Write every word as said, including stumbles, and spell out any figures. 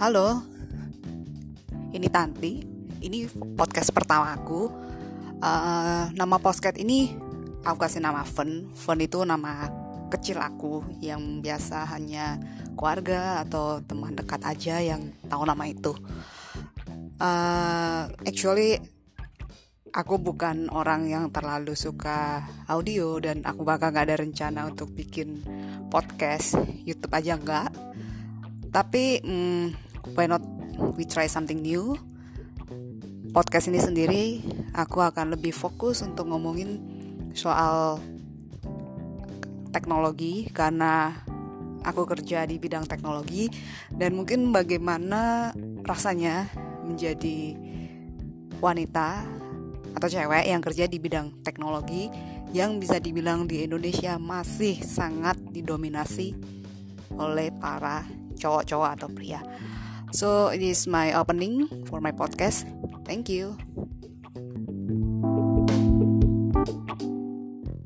Halo, ini Tanti. Ini podcast pertama aku. Uh, nama podcast ini aku kasih nama Fun. Fun itu nama kecil aku yang biasa hanya keluarga atau teman dekat aja yang tahu nama itu. Uh, actually, aku bukan orang yang terlalu suka audio dan aku bakal gak ada rencana untuk bikin podcast YouTube aja enggak. Tapi hmm, why not we try something new. Podcast ini sendiri aku akan lebih fokus untuk ngomongin soal teknologi karena aku kerja di bidang teknologi dan mungkin bagaimana rasanya menjadi wanita atau cewek yang kerja di bidang teknologi yang bisa dibilang di Indonesia masih sangat didominasi oleh para cowok-cowok atau pria. So it is my opening for my podcast. Thank you.